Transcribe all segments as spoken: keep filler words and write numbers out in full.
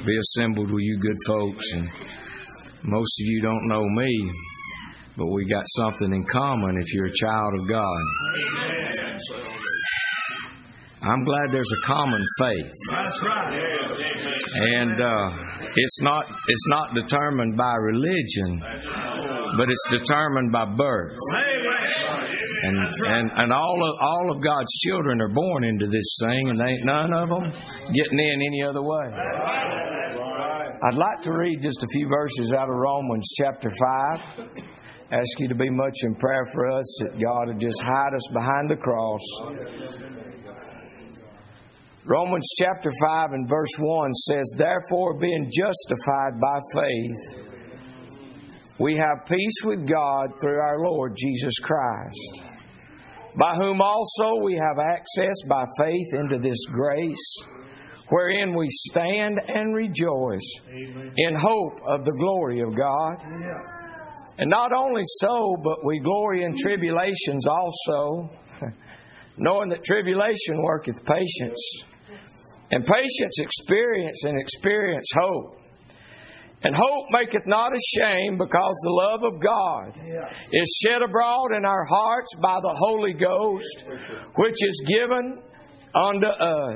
be assembled with you good folks. And most of you don't know me, but we got something in common if you're a child of God. I'm glad there's a common faith. That's right. And uh, it's not it's not determined by religion, but it's determined by birth. And and, and all of all of God's children are born into this thing, and ain't none of them getting in any other way. I'd like to read just a few verses out of Romans chapter five. Ask you to be much in prayer for us, that God would just hide us behind the cross. Romans chapter five and verse one says, "Therefore, being justified by faith, we have peace with God through our Lord Jesus Christ, by whom also we have access by faith into this grace, wherein we stand and rejoice in hope of the glory of God. And not only so, but we glory in tribulations also, knowing that tribulation worketh patience, and patience experience, and experience hope. And hope maketh not ashamed, because the love of God is shed abroad in our hearts by the Holy Ghost, which is given unto us."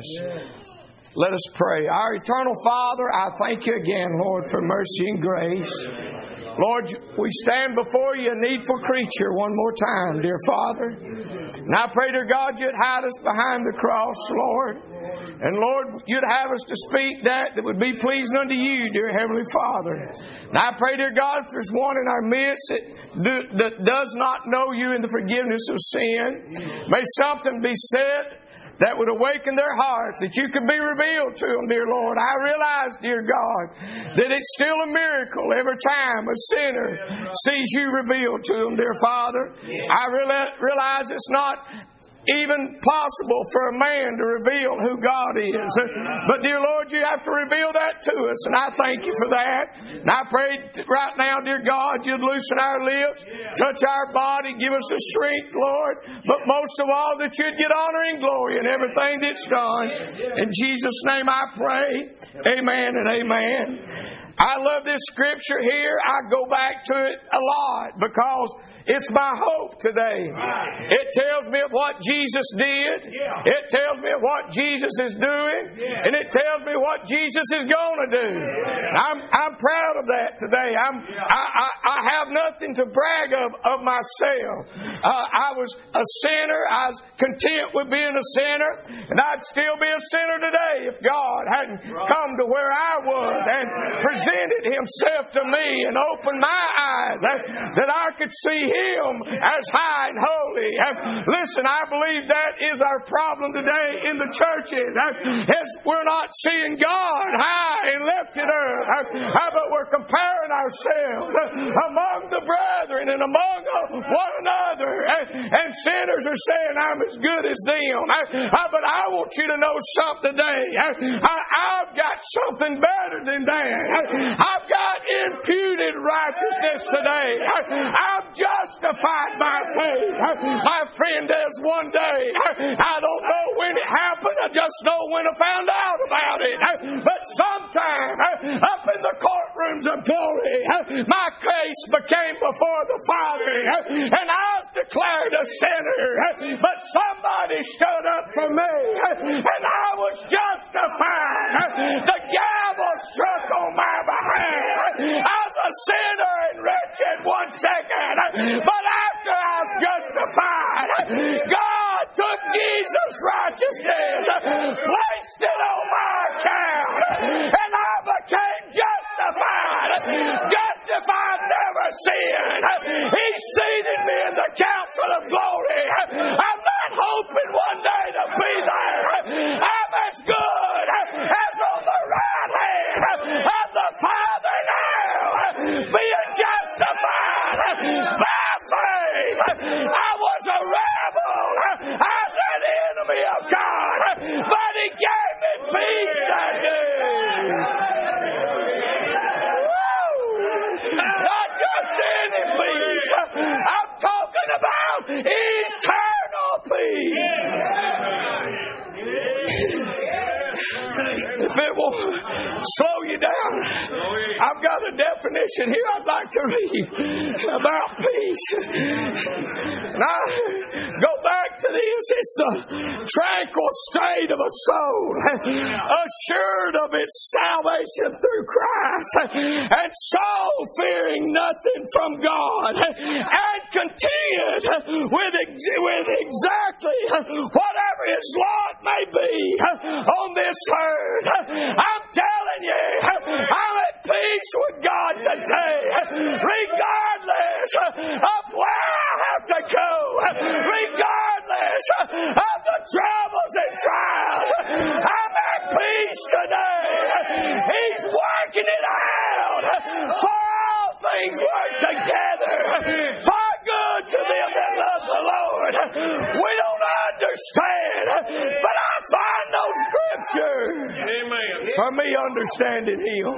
Let us pray. Our eternal Father, I thank you again, Lord, for mercy and grace. Lord, we stand before you, a needful creature, one more time, dear Father. And I pray, dear God, you'd hide us behind the cross, Lord. And Lord, you'd have us to speak that that would be pleasing unto you, dear Heavenly Father. And I pray, dear God, if there's one in our midst that, do, that does not know you in the forgiveness of sin, may something be said that would awaken their hearts, that you could be revealed to them, dear Lord. I realize, dear God, that it's still a miracle every time a sinner sees you revealed to them, dear Father. I realize it's not even possible for a man to reveal who God is. But dear Lord, you have to reveal that to us, and I thank you for that. And I pray right now, dear God, you'd loosen our lips, touch our body, give us the strength, Lord, but most of all that you'd get honor and glory in everything that's done. In Jesus' name I pray. Amen and amen. I love this scripture here. I go back to it a lot because it's my hope today. It tells me of what Jesus did. It tells me of what Jesus is doing. And it tells me what Jesus is going to do. I'm, I'm proud of that today. I'm, I, I, I have nothing to brag of of myself. Uh, I was a sinner. I was content with being a sinner. And I'd still be a sinner today if God hadn't come to where I was and presented presented Himself to me and opened my eyes that, that I could see Him as high and holy. Listen, I believe that is our problem today in the churches. As we're not seeing God high and lifted up, but we're comparing ourselves among the brethren and among one another. And sinners are saying, I'm as good as them. But I want you to know something today. I've got something better than that. I've got imputed righteousness today. I'm justified by faith. My friend, there's one day, I don't know when it happened, I just know when I found out about it. But sometime up in the courtrooms of glory, my case became before the Father, and I was declared a sinner. But somebody stood up for me, and I was justified. The gavel struck on my behalf. I was a sinner and wretched one second, but after I was justified, God took Jesus' righteousness, placed it on my account, and I became justified. Justified, never sinned. He seated me in the council of glory. I'm not hoping one day to be there. I'm as good as on the right hand of the Father now, being justified by faith. I was a rebel. I was an enemy of God, but He gave me peace that day. Not just any peace. I'm talking about eternal peace. will slow you down. I've got a definition here I'd like to read about peace. And I go back to this. It's the tranquil state of a soul, assured of its salvation through Christ, and soul fearing nothing from God, and content with, ex- with exactly whatever His lot may be on this earth. I'm telling you, I'm at peace with God today, regardless of where I have to go, regardless of the troubles and trials. I'm at peace today. He's working it out. For all things work together for good to them that love the Lord. We don't understand, but I find no scripture for me understanding Him.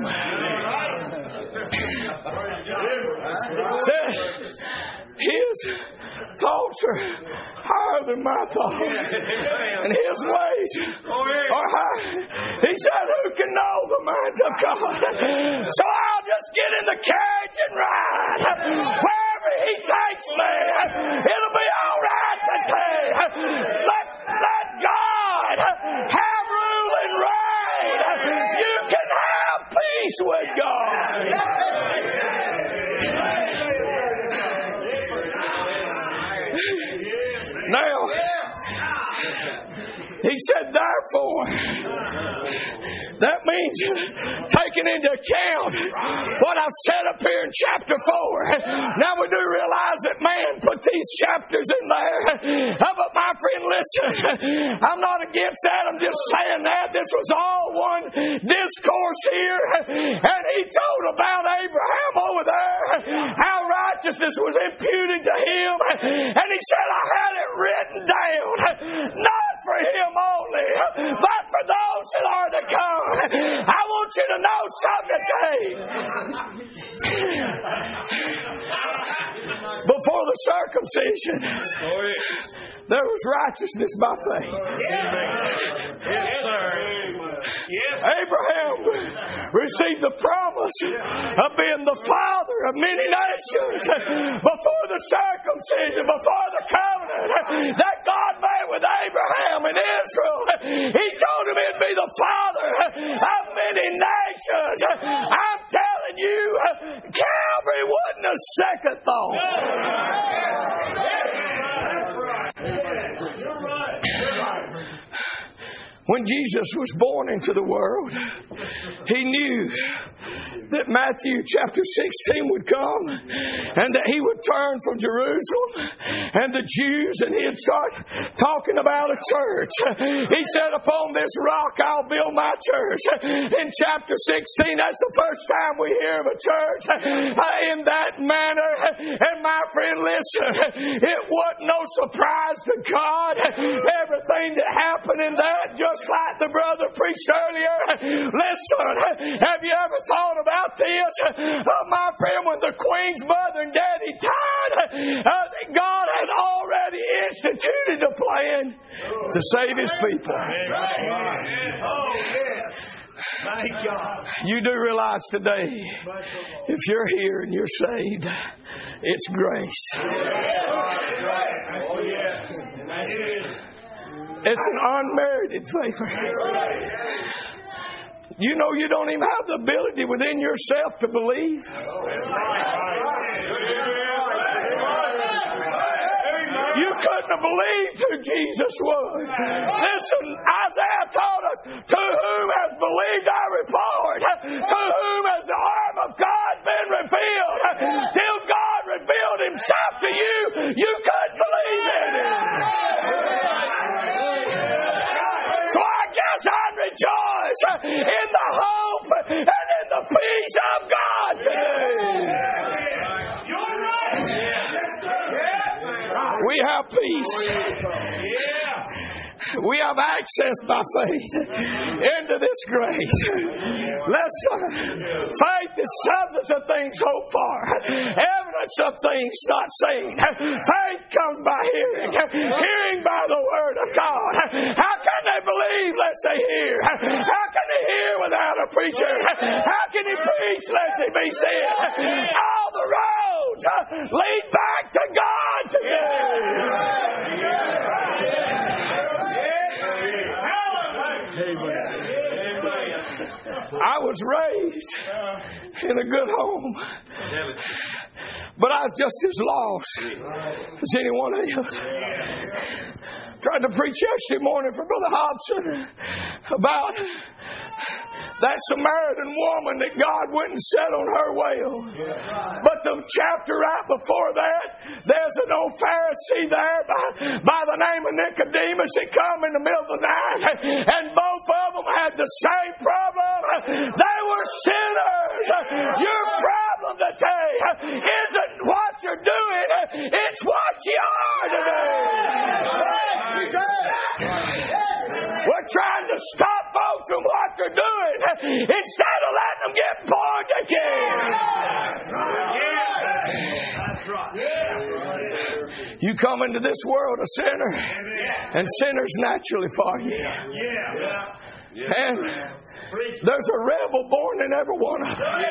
His thoughts are higher than my thoughts, and His ways are high. He said, who can know the minds of God? So I'll just get in the carriage and ride. Wherever He takes me, it'll be all right today. Let, let God have rule and reign. You can have peace with God. Now, He said, therefore, that means taking into account what I've said up here in chapter four. Now we do realize that man put these chapters in there. But my friend, listen, I'm not against that. I'm just saying that. This was all one discourse here. And he told about Abraham over there, how righteousness was imputed to him. And he said, I had it written down, not for him only, but for those that are to come. I want you to know something today. Before the circumcision, there was righteousness by faith. Yes, sir. Yes. Abraham received the promise of being the father of many nations before the circumcision, before the covenant that God made with Abraham and Israel. He told him he'd be the father of many nations. I'm telling you, Calvary wasn't a second thought. When Jesus was born into the world, He knew that Matthew chapter sixteen would come and that He would turn from Jerusalem and the Jews and He'd start talking about a church. He said, upon this rock I'll build my church. In chapter sixteen, that's the first time we hear of a church in that manner. And my friend, listen, it wasn't no surprise to God. Everything that happened in that, just like the brother preached earlier. Listen, have you ever thought about this? Uh, my friend, when the Queen's mother and daddy died, uh, God had already instituted a plan to save His people. You do realize today, if you're here and you're saved, it's grace. It's an unmerited favor. You know you don't even have the ability within yourself to believe. You couldn't have believed who Jesus was. Listen, Isaiah told us, to whom has believed our report? To whom has the arm of God been revealed? Till God revealed Himself to you, you couldn't believe in Him. So I guess I'd rejoice in the hope and in the peace of God today. We have peace. We have access by faith into this grace. Listen, faith is substance of things hoped for, evidence evidence of things not seen. Faith comes by hearing, hearing by the Word of God. How can they believe lest they hear? How can they hear without a preacher? How can he preach lest he be sent? All the roads lead back to God today. I was raised in a good home, but I was just as lost as anyone else. Tried to preach yesterday morning for Brother Hobson about that Samaritan woman that God went and set on her well. But the chapter right before that, there's an old Pharisee there by, by the name of Nicodemus that come in the middle of the night, and both of them had the same problem. They were sinners. Your problem today isn't what you're doing, it's what you are today. We're trying to stop folks from what they're doing instead of letting them get born again. You come into this world a sinner, and sinners naturally follow you. And there's a rebel born in every one of them.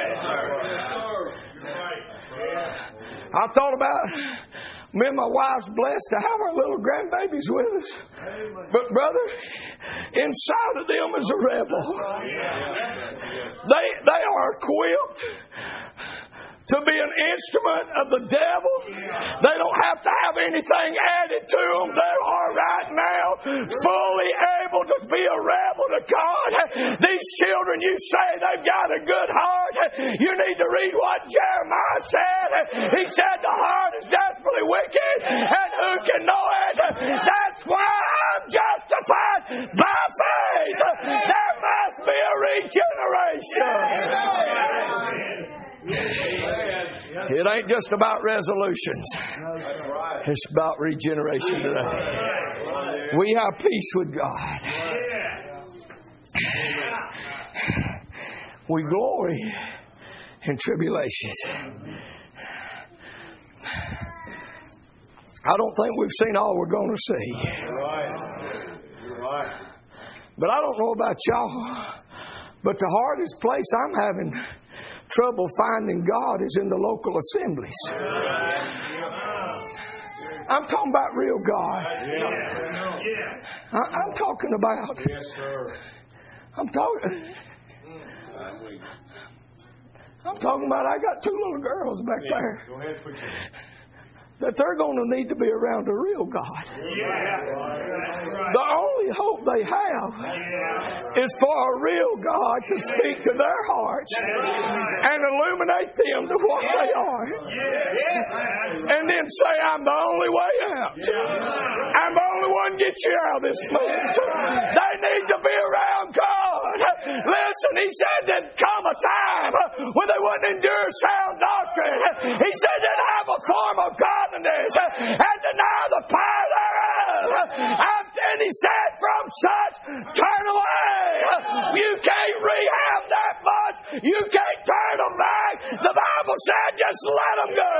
I thought about me and my wife's blessed to have our little grandbabies with us. But brother, inside of them is a rebel. They they are equipped to be an instrument of the devil. They don't have to have anything added to them. They are right now fully able to be a rebel to God. These children, you say they've got a good heart. You need to read what Jeremiah said. He said the heart is desperately wicked, and who can know it? That's why I'm justified by faith. There must be a regeneration. It ain't just about resolutions. It's about regeneration today. We have peace with God. We glory in tribulations. I don't think we've seen all we're going to see. But I don't know about y'all, but the hardest place I'm having trouble finding God is in the local assemblies. I'm talking about real God. I, I'm talking about. I'm talking. I'm talking about. I got two little girls back there that they're going to need to be around a real God. The only hope they have is for a real God to speak to their hearts and illuminate them to what they are. And then say, I'm the only way out. I'm the only one to get you out of this mess. They need to be around God. Listen, he said there'd come a time when they wouldn't endure sound doctrine. He said they'd have a form of God and deny the power thereof. And he said, from such turn away. You can't rehab that much. You can't turn them back. The Bible said just let them go.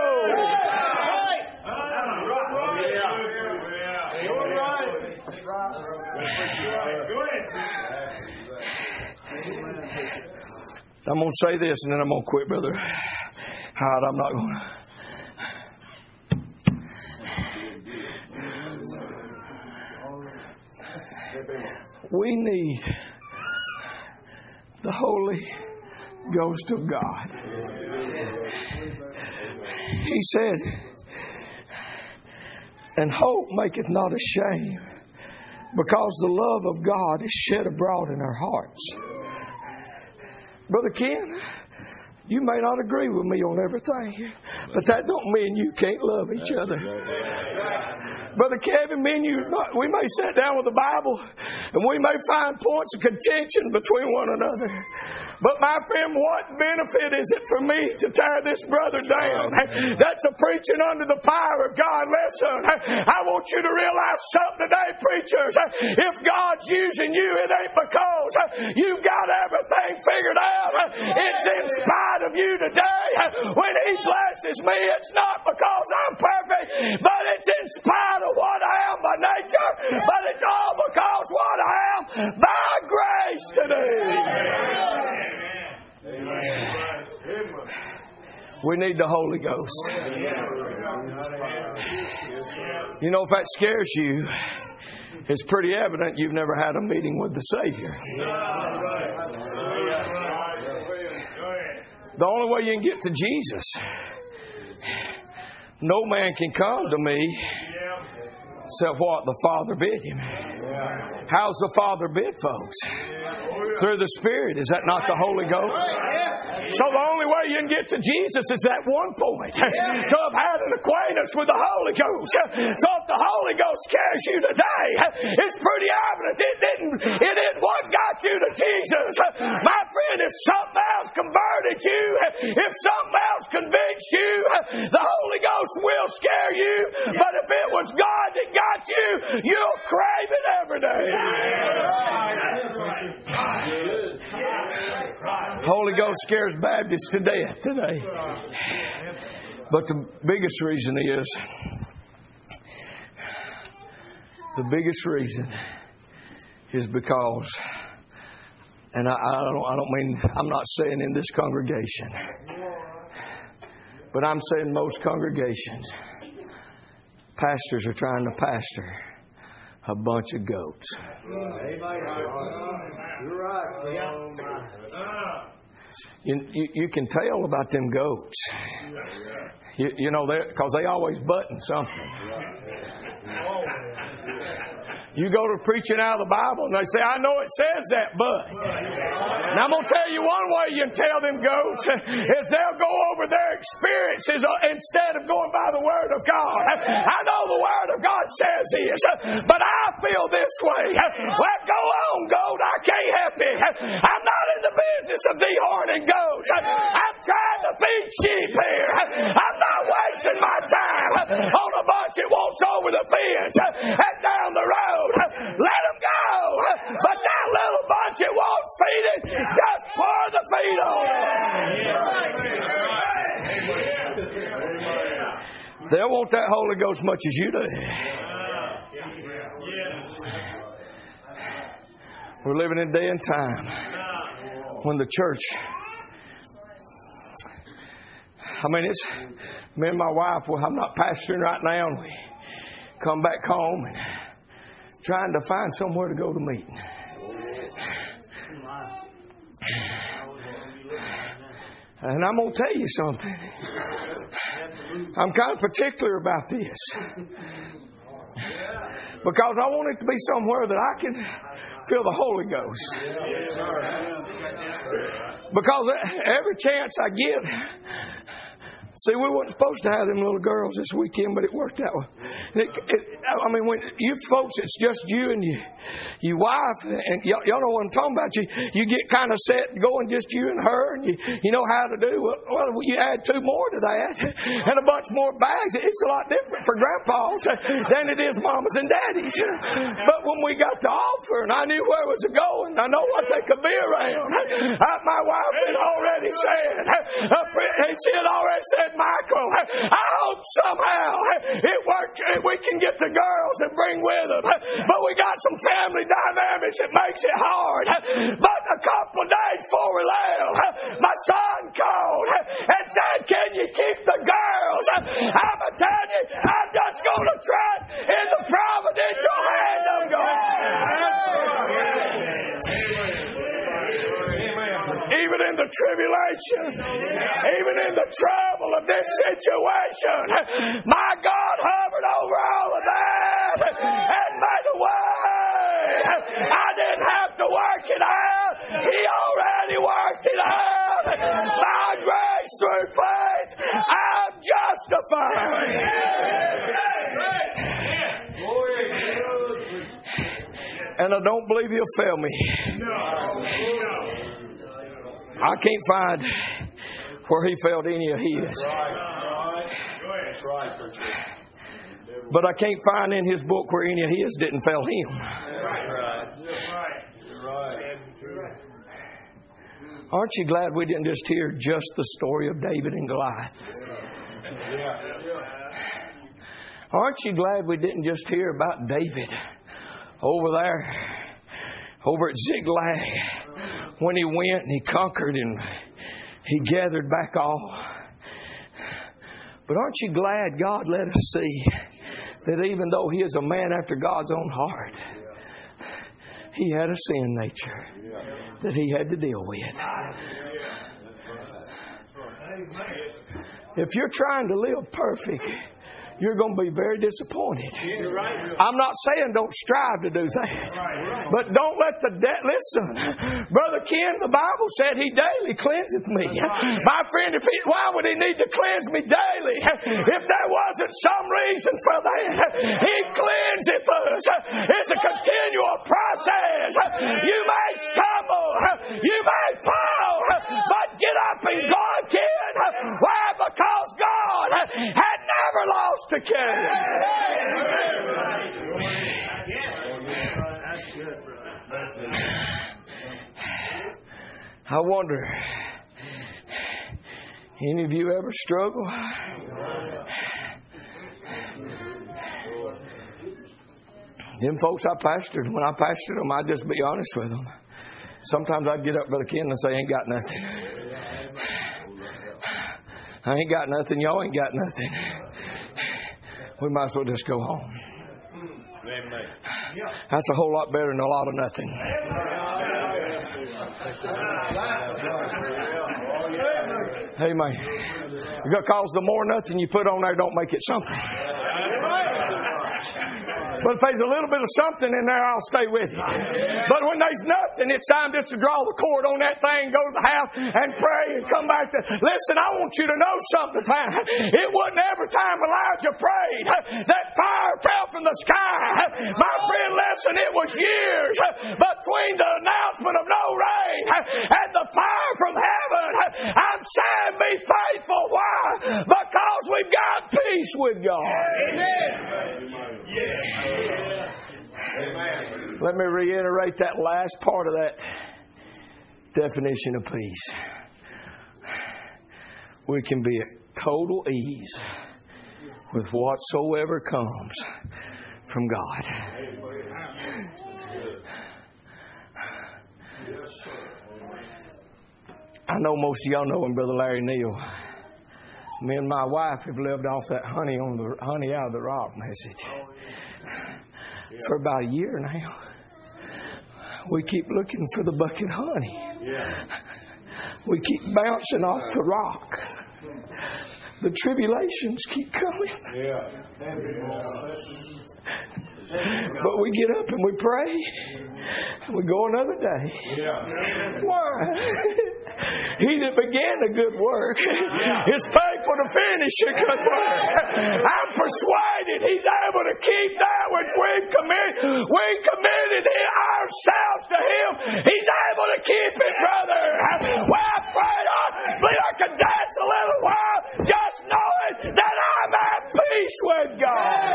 I'm going to say this and then I'm going to quit, brother. Howard, I'm not going to. We need the Holy Ghost of God. He said, and hope maketh not ashamed, because the love of God is shed abroad in our hearts. Brother Ken, you may not agree with me on everything, but that don't mean you can't love each other. Brother Kevin, me and you, we may sit down with the Bible and we may find points of contention between one another. But my friend, what benefit is it for me to tear this brother down? That's a preaching under the power of God. Listen, I want you to realize something today, preachers. If God's using you, it ain't because you've got everything figured out. It's in spite of you today. When He blesses me, it's not because I'm perfect, but it's in spite of what I am by nature, but it's all because what I am by grace today. We need the Holy Ghost. You know, if that scares you, it's pretty evident you've never had a meeting with the Savior. The only way you can get to Jesus, no man can come to me except what the Father bid him. How's the Father bid, folks? Through the Spirit. Is that not the Holy Ghost? So the only way you can get to Jesus is at one point to have had an acquaintance with the Holy Ghost. So if the Holy Ghost scares you today, it's pretty evident it didn't. It isn't what got you to Jesus. My friend, if something else converted you, if something else convinced you, the Holy Ghost will scare you. But if it was God that got you, you'll crave it every day. Holy Ghost scares Baptists to death today. But the biggest reason is, the biggest reason is because, and I, I don't, I don't mean, I'm not saying in this congregation, but I'm saying most congregations, pastors are trying to pastor a bunch of goats. You're right. You, you, you can tell about them goats. You, you know, because they always button something. You go to preaching out of the Bible and they say, I know it says that, but. Now I'm going to tell you one way you can tell them goats is they'll go over their experiences instead of going by the Word of God. I know the Word of God says this, but I feel this way. Well, go on, goat. I can't help it. I'm not in the business of dehorning goats. I'm trying to feed sheep here. I'm not wasting my time on a bunch that walks over the fence and down the road. Let them go. But that little bunch that won't feed it, just pour the feed on. They'll want that Holy Ghost much as you do. We're living in a day and time when the church, I mean, it's me and my wife, well, I'm not pastoring right now, and we come back home and trying to find somewhere to go to meeting. And I'm going to tell you something. I'm kind of particular about this. Because I want it to be somewhere that I can feel the Holy Ghost. Because every chance I get... See, we weren't supposed to have them little girls this weekend, but it worked out. It, it, I mean, when you folks, it's just you and you, your wife, and y'all, y'all know what I'm talking about. You, you get kind of set going, just you and her, and you, you know how to do. Well, well, you add two more to that, and a bunch more bags. It's a lot different for grandpas than it is mamas and daddies. But when we got the offer, and I knew where it was going, I know what they could be around. My wife had already said, she had already said, Michael, I hope somehow it works. We can get the girls and bring with them. But we got some family dynamics that makes it hard. But a couple of days before we left, my son called and said, can you keep the girls? I'm telling you, I'm just going to trust in the providential hand of God. Even in the tribulation, even in the trouble of this situation, my God hovered over all of that and made a way. I didn't have to work it out. He already worked it out. By grace through faith, I'm justified. And I don't believe He'll fail me. I can't find where he felt any of his. But I can't find in his book where any of his didn't fail him. Aren't you glad we didn't just hear just the story of David and Goliath? Aren't you glad we didn't just hear about David over there, over at Ziklag, when he went and he conquered and he gathered back all? But aren't you glad God let us see that even though he is a man after God's own heart, he had a sin nature that he had to deal with. If you're trying to live perfect, you're going to be very disappointed. I'm not saying don't strive to do that. But don't let the debt... Listen, Brother Ken, the Bible said he daily cleanseth me. My friend, if he, why would he need to cleanse me daily if there wasn't some reason for that? He cleanseth us. It's a continual process. You may stumble. You may fall. But get up and go again. Why? Because God had never lost the case. I wonder, any of you ever struggle? Them folks I pastored, when I pastored them, I'd just be honest with them. Sometimes I'd get up, Brother Ken, and say, I ain't got nothing. I ain't got nothing. Y'all ain't got nothing. We might as well just go home. That's a whole lot better than a lot of nothing. Amen. Because the more nothing you put on there, don't make it something. But if there's a little bit of something in there, I'll stay with you. But when there's nothing, it's time just to draw the cord on that thing, go to the house and pray and come back to... Listen, I want you to know something. It wasn't every time Elijah prayed that fire fell from the sky. My friend, listen, it was years between the announcement of no rain and the fire from heaven. I'm saying be faithful. Why? Because we've got peace with God. Amen. Yeah. Let me reiterate that last part of that definition of peace. We can be at total ease with whatsoever comes from God. I know most of y'all know him, Brother Larry Neal. Me and my wife have lived off that honey on the honey out of the rock message for about a year now. We keep looking for the bucket of honey. We keep bouncing off the rock. The tribulations keep coming. But we get up and we pray. And we go another day. Why? He that began a good work is faithful to finish a good work. I'm persuaded He's able to keep that which we've committed. We committed ourselves to Him. He's able to keep it, brother. Well, I pray I believe I can dance a little while just knowing that I'm at peace with God.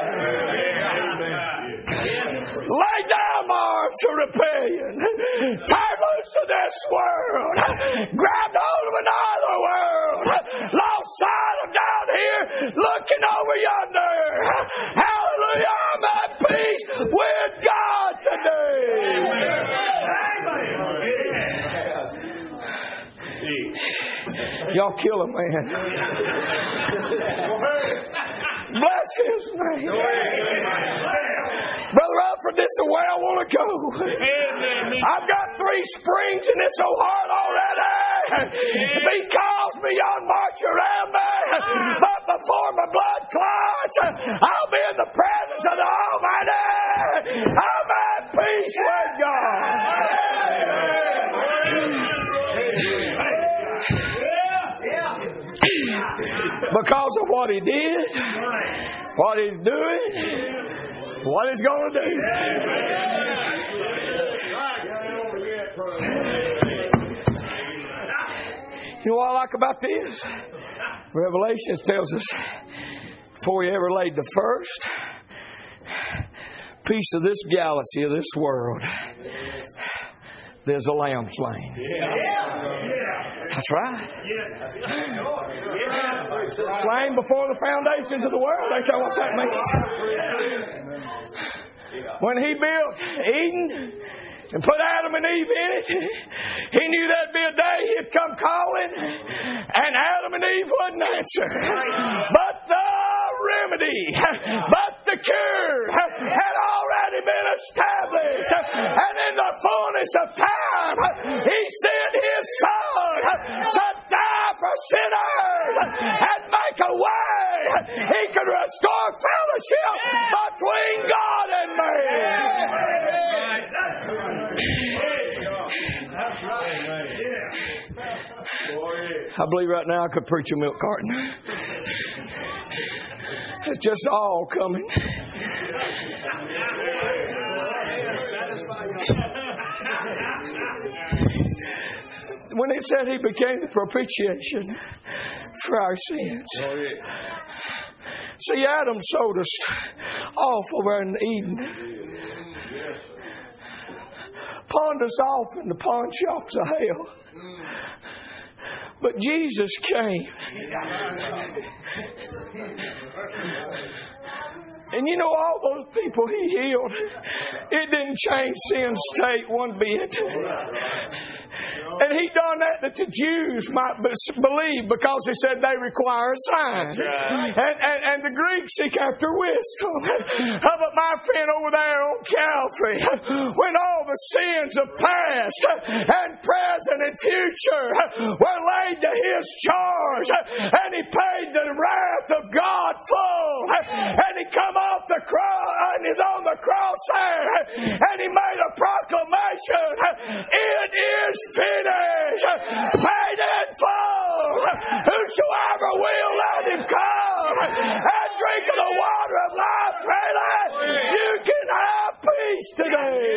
Lay down my arms to rebellion. Turn loose to this world. Grab hold of another world. Lost sight of down here, looking over yonder. Hallelujah, I'm at peace with God today. Y'all kill a man. Bless His name. Brother Alfred, this is the way I want to go. I've got three springs in this old heart already. He calls me on march around me. But before my blood clots, I'll be in the presence of the Almighty. I'm at peace with God. Because of what He did, what He's doing, what He's going to do. You know what I like about this? Revelation tells us before He ever laid the first piece of this galaxy, of this world, there's a lamb slain. That's right. Slain before the foundations of the world. Ain't that what that means? When He built Eden and put Adam and Eve in it, He knew there'd be a day He'd come calling, and Adam and Eve wouldn't answer. But the remedy, but the cure had already been established. And in the fullness of time, He sent His Son to die for sinners and make a way. He could restore fellowship between God and man. I believe right now I could preach a milk carton. It's just all coming. When it said He became the propitiation for our sins. See, Adam sold us off over in Eden. Pawned us off in the pawn shops of hell. But Jesus came. And you know, all those people He healed, it didn't change sin's state one bit. And He done that that the Jews might believe, because He said they require a sign. And, and, and the Greeks seek after wisdom. How about my friend over there on Calvary, when all the sins of past and present and future were laid to His charge, and He paid the wrath of God full, and He come off the cross and is on the cross there, and He made a proclamation, it is finished. Paid in full. Whosoever will, let him come and drink of the water of life freely. You can have peace today.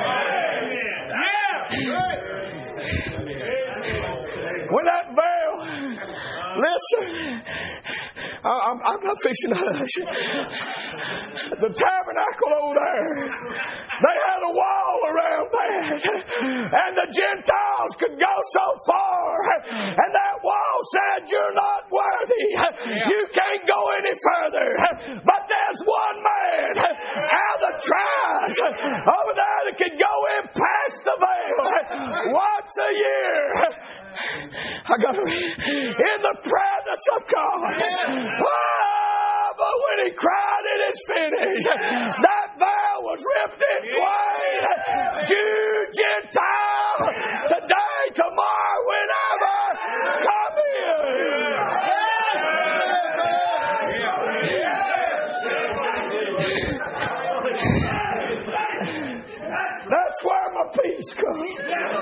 When that veil, listen, I'm, I'm not fixing to hush. The tabernacle over there, they had a wall around that, and the Gentiles could go so far, and that wall said, you're not worthy, you can't go any further. But there's one man out of the tribes over there that could go in past the veil once a year. I got to read, in the presence of God. Oh, but when He cried, it is finished, that veil was ripped in twain. Jew, Gentile, today, tomorrow, whenever, come in. That's where my peace comes.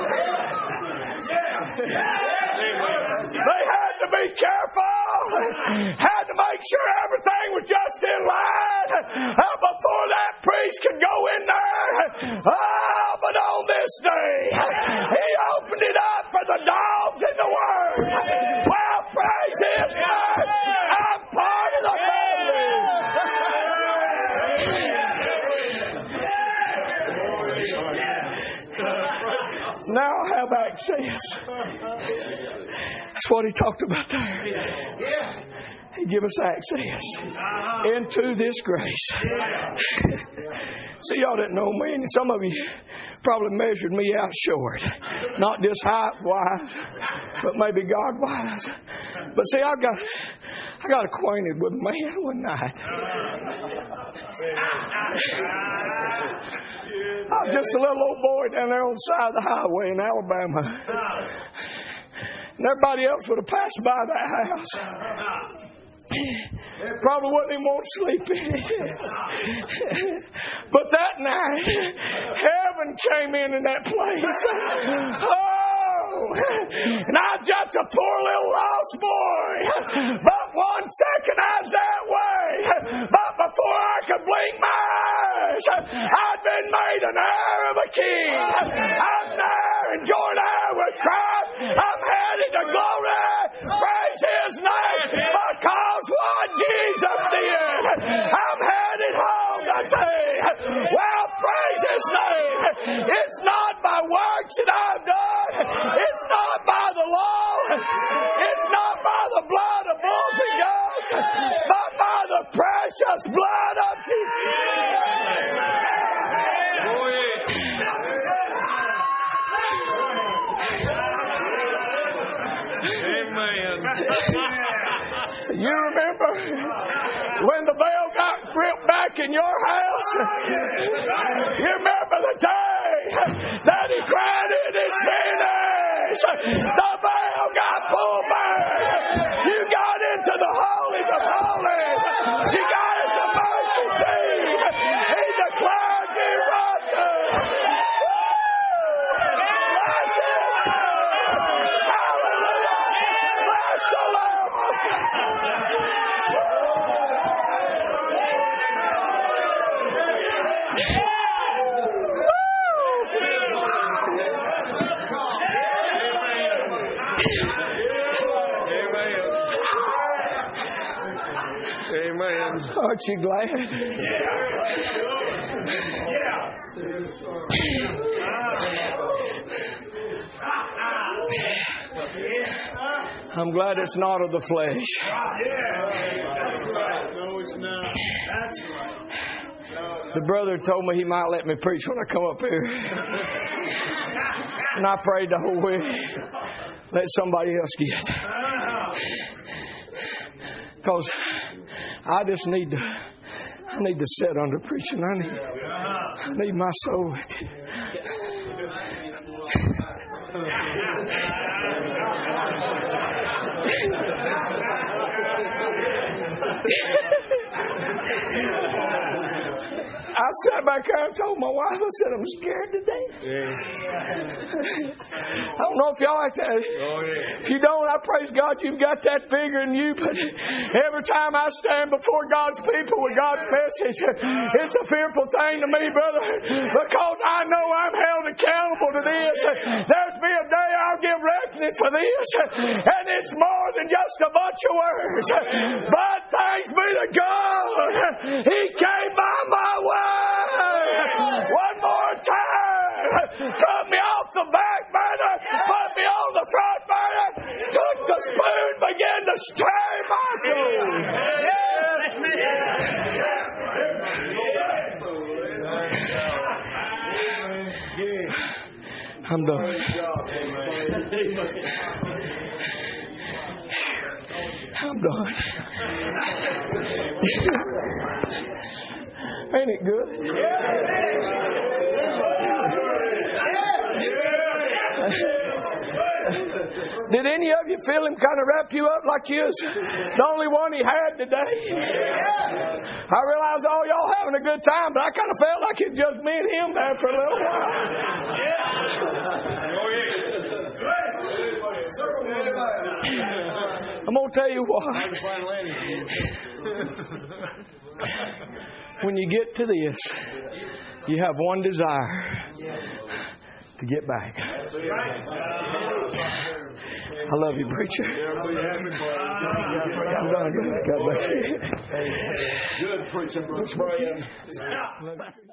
They had to be careful, had to make sure everything was just in line before that priest could go in there. Ah, but on this day, He opened it up for the dogs and the worms. Well, praise His name. I'm part of the family. Now I have access. That's what He talked about there. He give us access into this grace. See, y'all didn't know me, and some of you probably measured me out short. Not just height-wise, but maybe God-wise. But see, I got I got acquainted with a man one night. I was just a little old boy down there on the side of the highway in Alabama. And everybody else would have passed by that house. Probably wouldn't even want to sleep in it. But that night, heaven came in in that place. Oh! And I was just a poor little lost boy. But one second I was that way. But before I could blink my eyes, I'd been made an heir of a king. I'm there and joint heir with Christ. I'm headed to glory. It's not by works that I've done. It's not by the law. It's not by the blood of bulls and goats, but by the precious blood of Jesus. Amen. You remember when the veil got ripped back in your house? You remember the day that He cried, "It is finished." The veil got pulled back. You got into the holies of holies. You got into mercy seat. He declared you righteous. Bless Him. Hallelujah. Bless the Lord. Amen. Aren't you glad? I'm glad it's not of the flesh. That's right. No, it's not. That's right. The brother told me he might let me preach when I come up here. And I prayed the whole way. Let somebody else get. Because I just need to, I need to sit under preaching. I need, I need my soul. I sat back there and told my wife, I said, I'm scared to death. Yeah. I don't know if y'all like that. Oh, yeah. If you don't, I praise God you've got that figure in you. But every time I stand before God's people with God's message, it's a fearful thing to me, brother, because I know I'm held accountable to this. There's be a day I'll give reckoning for this, and it's more than just a bunch of words. But thanks be to God, He came by my way. One more time, took me off the back burner, put me on the front burner, took the spoon, began to stir my soul. I'm done. I'm done. Ain't it good? Did any of you feel Him kind of wrap you up like you was the only one He had today? I realize all y'all having a good time, but I kind of felt like it's just me and Him there for a little while. I'm going to tell you why. When you get to this, you have one desire: to get back. I love you, preacher. I'm done. God bless you. Good preaching, brother.